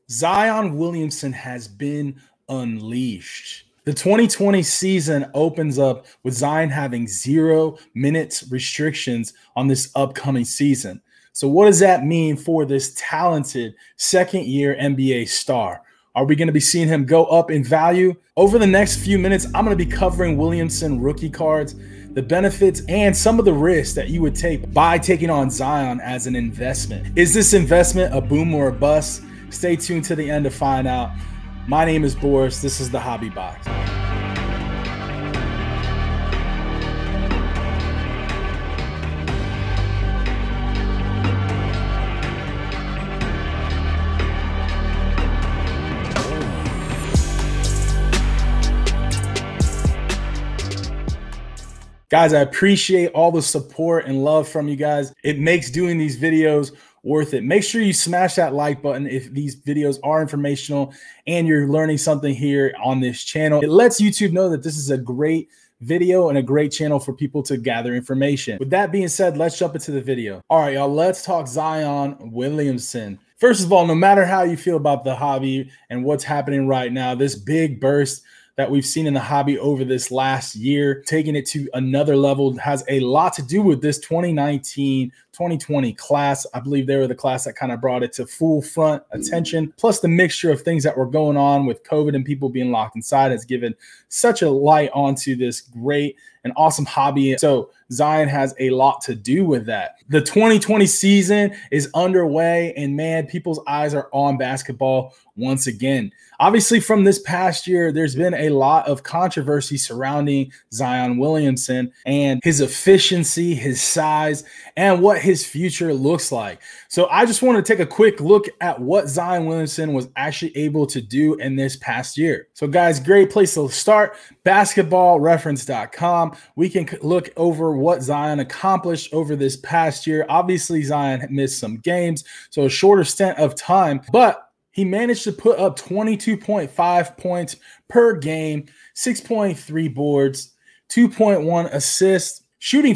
Zion Williamson has been unleashed. The 2020 season opens up with Zion having 0 minutes restrictions on this upcoming season. So what does that mean for this talented second-year NBA star? Are we going to be seeing him go up in value? Over the next few minutes, I'm going to be covering Williamson rookie cards, the benefits, and some of the risks that you would take by taking on Zion as an investment. Is this investment a boom or a bust? Stay tuned to the end to find out. My name is Boris. This is the Hobby Box. Guys, I appreciate all the support and love from you guys. It makes doing these videos worth it. Make sure you smash that like button if these videos are informational and you're learning something here on this channel. It lets YouTube know that this is a great video and a great channel for people to gather information. With that being said, let's jump into the video. All right, y'all, let's talk Zion Williamson. First of all, no matter how you feel about the hobby and what's happening right now, this big burst that we've seen in the hobby over this last year, taking it to another level, has a lot to do with this 2019-2020 class. I believe they were the class that kind of brought it to full front attention. Plus the mixture of things that were going on with COVID and people being locked inside has given such a light onto this great and awesome hobby. So Zion has a lot to do with that. The 2020 season is underway, and man, people's eyes are on basketball once again. Obviously, from this past year, there's been a lot of controversy surrounding Zion Williamson and his efficiency, his size, and what his future looks like. So I just want to take a quick look at what Zion Williamson was actually able to do in this past year. So guys, great place to start, basketballreference.com. We can look over what Zion accomplished over this past year. Obviously, Zion missed some games, so a shorter stint of time, but he managed to put up 22.5 points per game, 6.3 boards, 2.1 assists, shooting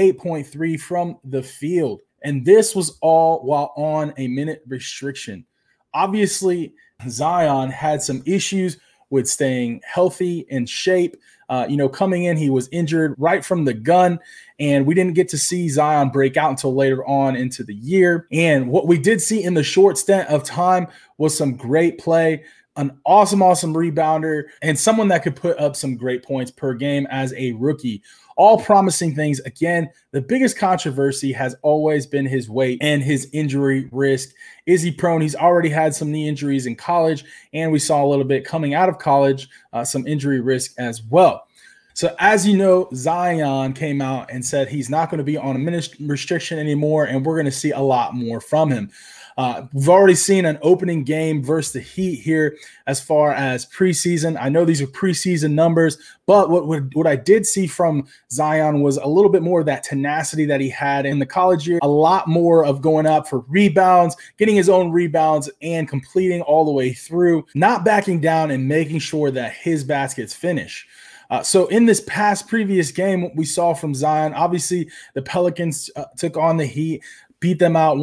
58.3 from the field. And this was all while on a minute restriction. Obviously, Zion had some issues with staying healthy and shape. Coming in, he was injured right from the gun, and we didn't get to see Zion break out until later on into the year. And what we did see in the short stint of time was some great play, an awesome rebounder, and someone that could put up some great points per game as a rookie. All promising things. Again, the biggest controversy has always been his weight and his injury risk. Is he prone? He's already had some knee injuries in college, and we saw a little bit coming out of college, some injury risk as well. So as you know, Zion came out and said he's not going to be on a minute restriction anymore, and we're going to see a lot more from him. We've already seen an opening game versus the Heat here as far as preseason. I know these are preseason numbers, but what I did see from Zion was a little bit more of that tenacity that he had in the college year, a lot more of going up for rebounds, getting his own rebounds, and completing all the way through, not backing down and making sure that his baskets finish. So in this previous game, what we saw from Zion, obviously the Pelicans took on the Heat, beat them out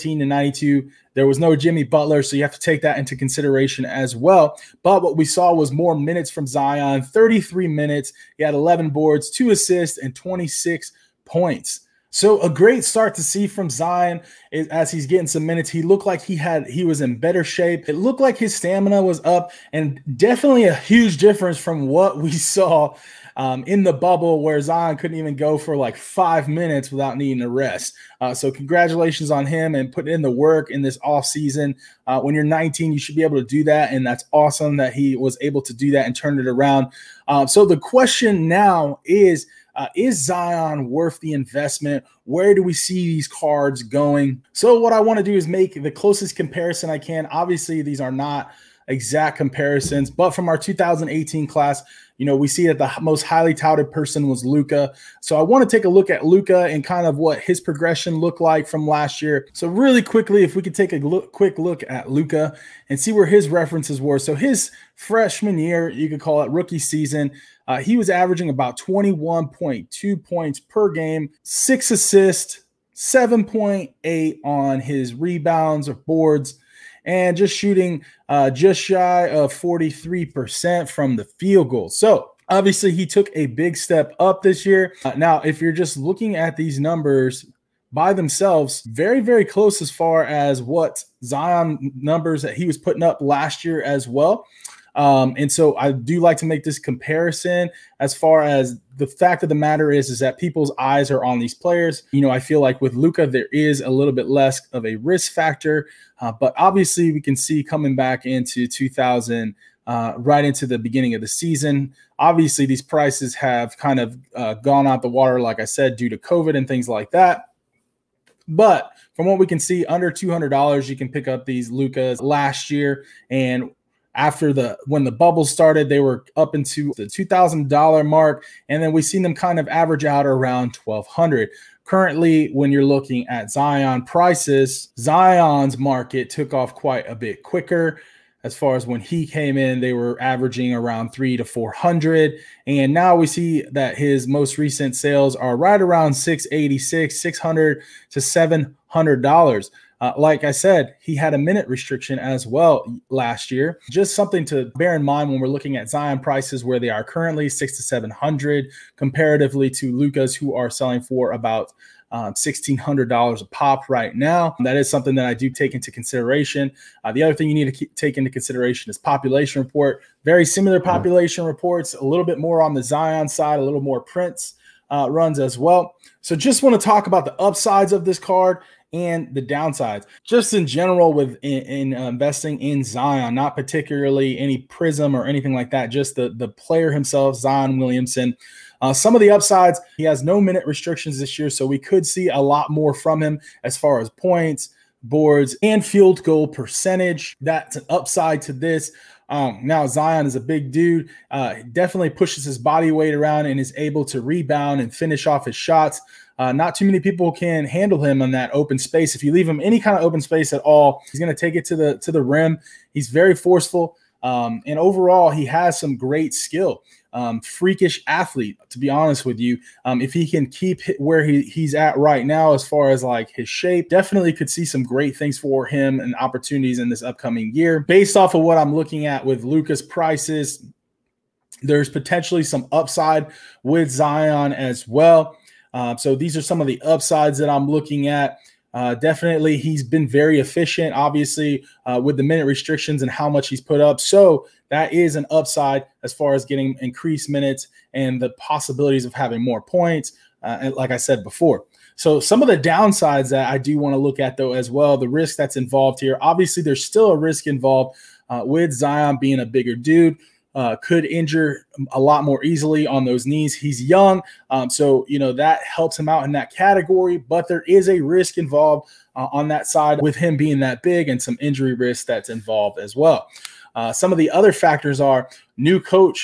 114-92. There was no Jimmy Butler, so you have to take that into consideration as well. But what we saw was more minutes from Zion, 33 minutes. He had 11 boards, 2 assists, and 26 points. So a great start to see from Zion as he's getting some minutes. He looked like he was in better shape. It looked like his stamina was up, and definitely a huge difference from what we saw in the bubble, where Zion couldn't even go for like 5 minutes without needing a rest. So congratulations on him and putting in the work in this offseason. When you're 19, you should be able to do that, and that's awesome that he was able to do that and turn it around. So the question now is Zion worth the investment? Where do we see these cards going? So what I want to do is make the closest comparison I can. Obviously, these are not exact comparisons, but from our 2018 class, we see that the most highly touted person was Luka. So I want to take a look at Luka and kind of what his progression looked like from last year. So really quickly, if we could take a quick look at Luka and see where his references were. So his freshman year, you could call it rookie season, he was averaging about 21.2 points per game, 6 assists, 7.8 on his rebounds or boards, and just shooting just shy of 43% from the field goal. So obviously he took a big step up this year. Now, if you're just looking at these numbers by themselves, very, very close as far as what Zion numbers that he was putting up last year as well. And so I do like to make this comparison as far as the fact of the matter is that people's eyes are on these players. You know, I feel like with Luka, there is a little bit less of a risk factor, but obviously we can see coming back into 2000, right into the beginning of the season. Obviously, these prices have kind of gone out the water, like I said, due to COVID and things like that. But from what we can see, under $200, you can pick up these Lukas last year. And after when the bubble started, they were up into the $2,000 mark. And then we've seen them kind of average out around $1,200. Currently, when you're looking at Zion prices, Zion's market took off quite a bit quicker. As far as when he came in, they were averaging around $300 to $400. And now we see that his most recent sales are right around $686, $600 to $700. Like I said, he had a minute restriction as well last year. Just something to bear in mind when we're looking at Zion prices where they are currently $600 to $700 comparatively to Lukas, who are selling for about $1,600 a pop right now. That is something that I do take into consideration. The other thing you need to take into consideration is population report. Very similar population reports, a little bit more on the Zion side, a little more Prince runs as well. So just want to talk about the upsides of this card and the downsides. Just in general with investing in Zion, not particularly any Prism or anything like that, just the player himself, Zion Williamson. Some of the upsides, he has no minute restrictions this year, so we could see a lot more from him as far as points, boards, and field goal percentage. That's an upside to this. Now, Zion is a big dude, definitely pushes his body weight around and is able to rebound and finish off his shots. Not too many people can handle him on that open space. If you leave him any kind of open space at all, he's going to take it to the rim. He's very forceful. And overall, he has some great skill. Freakish athlete, to be honest with you. If he can keep where he's at right now as far as like his shape, definitely could see some great things for him and opportunities in this upcoming year. Based off of what I'm looking at with Lukas prices, there's potentially some upside with Zion as well. So these are some of the upsides that I'm looking at. Definitely, he's been very efficient, obviously, with the minute restrictions and how much he's put up. So that is an upside as far as getting increased minutes and the possibilities of having more points, and like I said before. So some of the downsides that I do want to look at, though, as well, the risk that's involved here. Obviously, there's still a risk involved with Zion being a bigger dude. Could injure a lot more easily on those knees. He's young, so that helps him out in that category, but there is a risk involved on that side with him being that big and some injury risk that's involved as well. Some of the other factors are new coach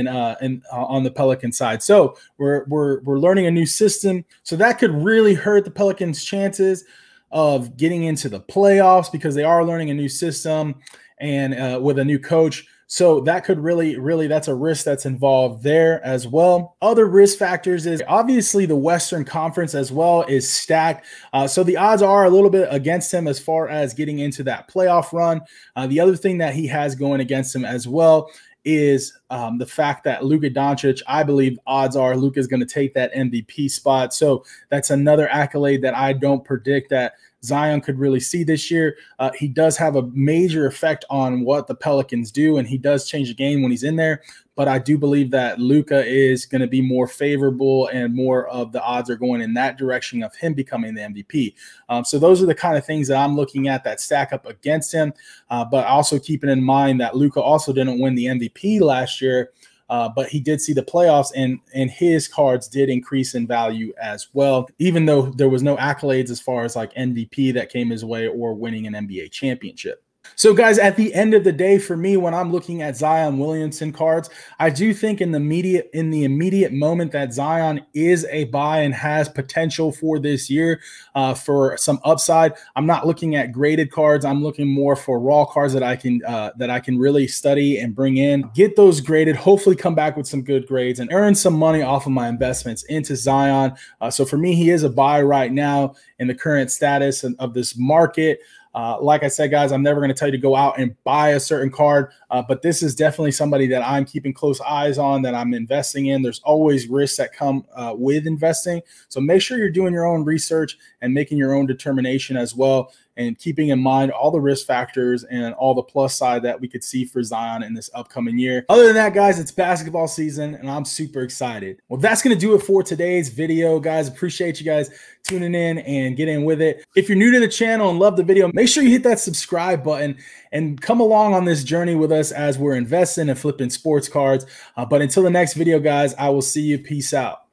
on the Pelican side. So we're learning a new system, so that could really hurt the Pelicans' chances of getting into the playoffs because they are learning a new system and with a new coach. So that could really, that's a risk that's involved there as well. Other risk factors is obviously the Western Conference as well is stacked. So the odds are a little bit against him as far as getting into that playoff run. The other thing that he has going against him as well is the fact that Luka Doncic, I believe odds are Luka is going to take that MVP spot. So that's another accolade that I don't predict that Zion could really see this year. He does have a major effect on what the Pelicans do, and he does change the game when he's in there. But I do believe that Luka is going to be more favorable and more of the odds are going in that direction of him becoming the MVP. So those are the kind of things that I'm looking at that stack up against him. But also keeping in mind that Luka also didn't win the MVP last year. But he did see the playoffs, and his cards did increase in value as well, even though there was no accolades as far as like MVP that came his way or winning an NBA championship. So guys, at the end of the day, for me, when I'm looking at Zion Williamson cards, I do think in the immediate moment that Zion is a buy and has potential for this year for some upside. I'm not looking at graded cards. I'm looking more for raw cards that I can really study and bring in, get those graded, hopefully come back with some good grades and earn some money off of my investments into Zion. So for me, he is a buy right now in the current status of this market. Like I said, guys, I'm never going to tell you to go out and buy a certain card, but this is definitely somebody that I'm keeping close eyes on, that I'm investing in. There's always risks that come with investing. So make sure you're doing your own research and making your own determination as well, and keeping in mind all the risk factors and all the plus side that we could see for Zion in this upcoming year. Other than that, guys, it's basketball season and I'm super excited. Well, that's going to do it for today's video, guys. Appreciate you guys tuning in and getting with it. If you're new to the channel and love the video, make sure you hit that subscribe button and come along on this journey with us as we're investing and flipping sports cards. But until the next video, guys, I will see you. Peace out.